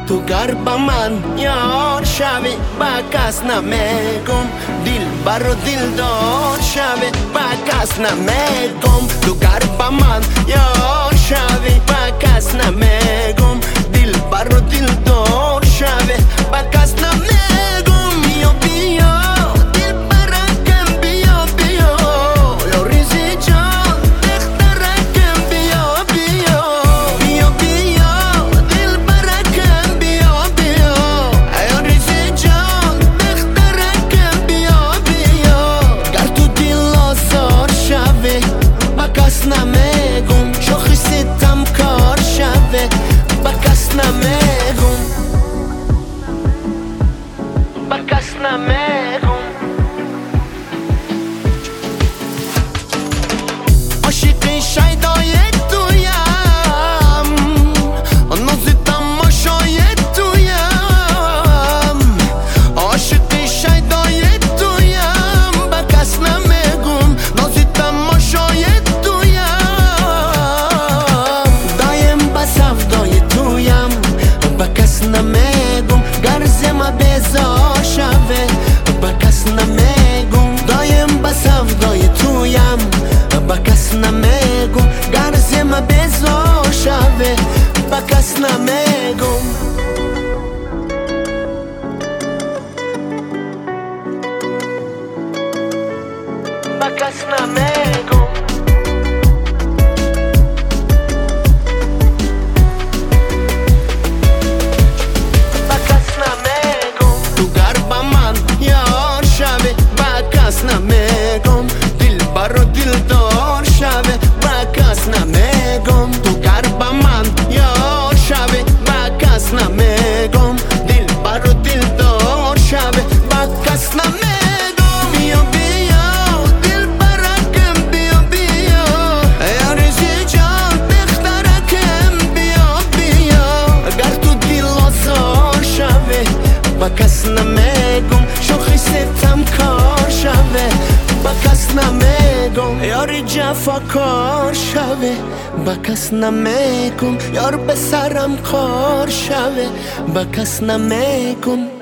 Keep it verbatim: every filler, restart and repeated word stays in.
تو قرب من یار شوی با کس نمیگم، دل بر و دل دار شوی با کس نمیگم. تو قرب من یار شوی با کس نمیگم، دل بر و دل دار شوی با کس نمیگم. بیا بیا دل برکم بیا بیا یا ریزی جان دخترکم بیا بیا. بیا بیا دل برکم بیا بیا یا ریزی جان دخترکم بیا بیا. گر تو دل آزار شوی با کس نمیگم، شوخی ستم کار شوی با کس نمیگم، با کس نمیگم. عاشق شیدای تویم، نازی تماشای تویم. عاشق شیدای تویم، با کس نمیگم، نازی تماشای تویم. دایم با سودای تویم، با کس نمیگم، گرزم بیزار شوه با کس نمیگم. دایم با سودای تویم، با کس نمیگم، گرزم بیزار شوه با کس نمیگم. با کس نمیگم. نمیگم دل بر و دل دار شوه با کس نمیگم. تو قرب من یار شوه با کس نمیگم، دل بر و دل دار شوه با کس نمیگم. بیا بیا دل برکم بیا بیا یا ریزی جان دخترکم بیا بیا. گر تو دل آزار شوه با کس نمیگم، شوخی ستم کار شوه با کس نمیگم. یاری جفا کار شوه با کس نمیگم، یار به سرم کار شوه با کس نمیگم.